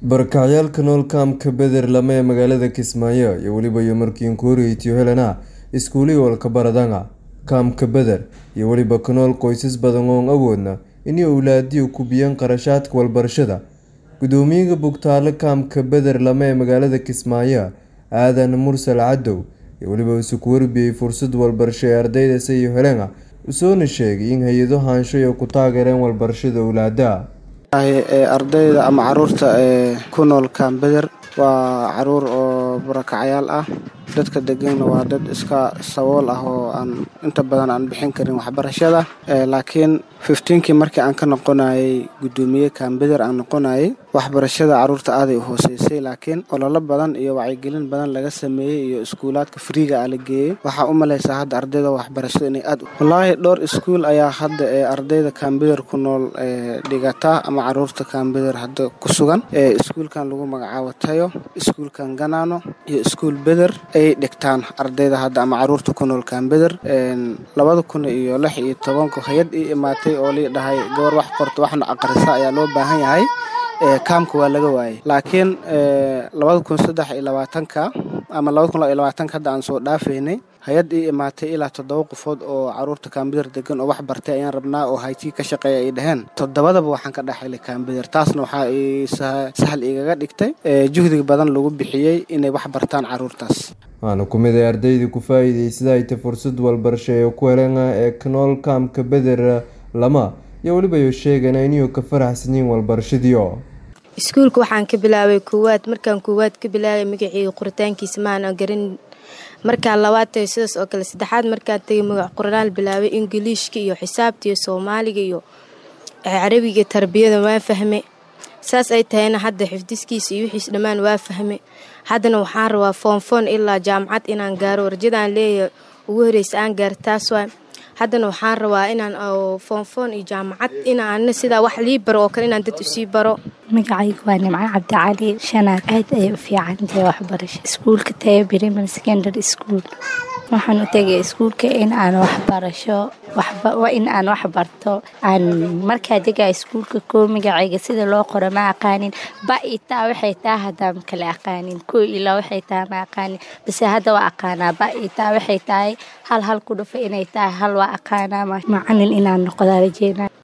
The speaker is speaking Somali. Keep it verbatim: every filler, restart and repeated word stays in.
Barakacyaalka nool kaamka Beder lama ee magaalada Kismaayo iyo waliba iyo markii Nkuru iyo Helena iskuuli walka baradanga kaamka Beder iyo waliba ka nool qoysas badan oo awoodna inay awlaadiyo ku biyaan qarashaadka walbarashada gudoomiyaha bugtaale kaamka Beder lama ee magaalada Kismaayo aadan mursal cadow iyo waliba uu ku warbiyay fursad walbarasho ee ardayda say Helena usoo sheegay in hay'ado haansho ay ku taageereen walbarashada awlaadaha ardayda ama caruurta ee ku nool kaam Beder waa caruur oo barakacyaal ah dadka degan waa dad iska sabool ah oo aan inta badan aan bixin karin waxbarashada laakiin fifteen-kii markii aan ka noqonayay gudoomiye kaam Beder aan noqonayay waxbarashada caruurta aad ay u hooseysay laakiin olole badan iyo wacyigelin badan laga sameeyay iyo iskuulaadka freega ah la geeyay waxa u maleysaa hadda ardayda waxbarashada inay aad wallahi dhowr iskuul ayaa hadda ee ardayda kaam Beder ku nool ee dhigata ama caruurta kaam Beder hadda ku sugan ee iskuulkan lagu magacaabo Tayo iskuulkan Ganano iyo iskuul Beder ay dhigtaan ardayda hadda ama caruurta ku nool kaam Beder een laba kun iyo lix iyo toban hay'ad ay imaatay oo leedahay gabar wax qorto waxna aqrisa ayaa loo baahan yahay ee kaamka waa laga waayay laakiin ee laba kun saddex iyo labaatan-ka ama laba kun iyo labaatan-ka hadda aan soo dhaafaynay hay'ad ay imaatay ilaa toddoba qofood oo caruurta kaam Beder degan oo wax bartay ayaan rabnaa oo hayti ka shaqeeya ay dhaheen toddobadaba waxaan ka dhaxlay kaam Beder taasna waxa ay sahal igaga dhigtay ee juhdiga badan lagu bixiyay inay wax bartaan caruurtaas waana kumid ay ardayda ku faa'iideysay ay fursad walbarasho ee ku heleen ee knool kaamka Beder lama iyo waliba ay sheegeen inay ka faraxsanyiin walbarashadiyo iskuulka waxaan ka bilaabay koowaad markaan koowaad ka bilaabay magacii qoritaankiisa maan garin markaan labaad ay sidaas oo kale saddexaad markaan tagay magac qoraan bilaabay Ingiriiska iyo xisaabta iyo Soomaaliga iyo Carabiga tarbiyada waan fahmay saas ay tahayna hadda xifdiskiisa iyo wixii dhamaan waa fahmay haddana waxaan rabaa form four ilaa jaamacad inaan gaaro warjadaan leeyahay ugu horeysay aan gaartaas waa haddana waxaan rabaa inaan form four iyo jaamacad inaan sida wax lii baro oo kale inaan dad u sii baro magacaygu waa Nimco Cabdi Cali shanaad aad ay u fiican tahay waxbarasho iskuulka Tayo Primary Secondary School waxaan u tagay iskuulka in aan waxbarasho waxba waa in aan wax barto aan markaa tagay iskuulka koo magacayga sida loo qoro ma aqaanin ba ita waxay tahay hadda kala aqaanin koo ilaa waxay tahay ma aqaanin bas hadda waa aqaana ba ita waxay tahay hal hal ku dhufay inay tahay hal waa aqaana macallin inaan noqdo rajayna